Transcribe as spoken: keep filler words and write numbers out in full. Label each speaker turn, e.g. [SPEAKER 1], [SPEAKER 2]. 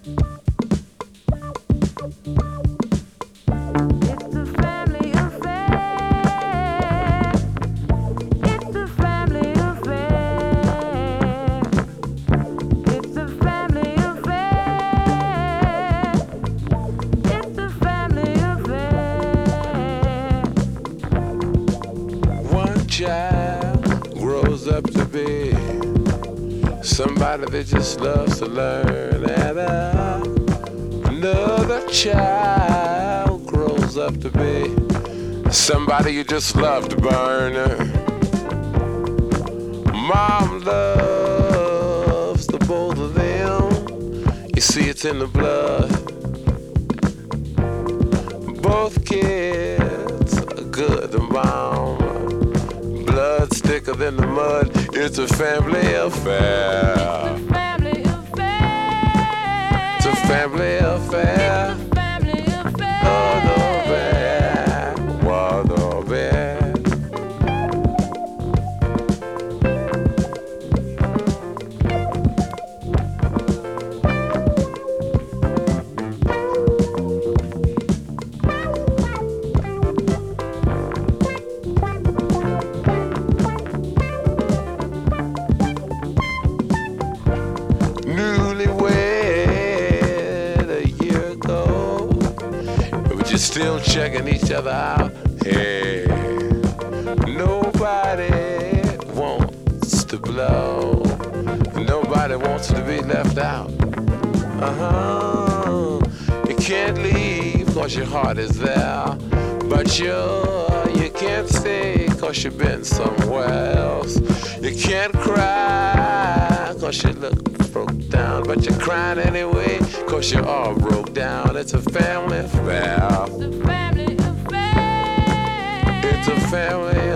[SPEAKER 1] Somebody that just loves to learn, and uh, another child grows up to be somebody you just love to burn. Mom loves the both of them. You see, it's in the blood. Both kids are good to mom. Blood's thicker than the mud. It's a family affair.
[SPEAKER 2] It's a family affair.
[SPEAKER 1] It's a family affair.
[SPEAKER 2] It's a family affair.
[SPEAKER 1] Oh, no bad. What no bad. Still checking each other out. Hey, nobody wants to blow. Nobody wants to be left out. Uh-huh. You can't leave cause your heart is there. But you, you can't stay cause you've been somewhere else. You can't cry cause you look broke down. But you're crying anyway cause you're all broke down. It's a family affair.
[SPEAKER 2] It's a family affair.
[SPEAKER 1] It's a family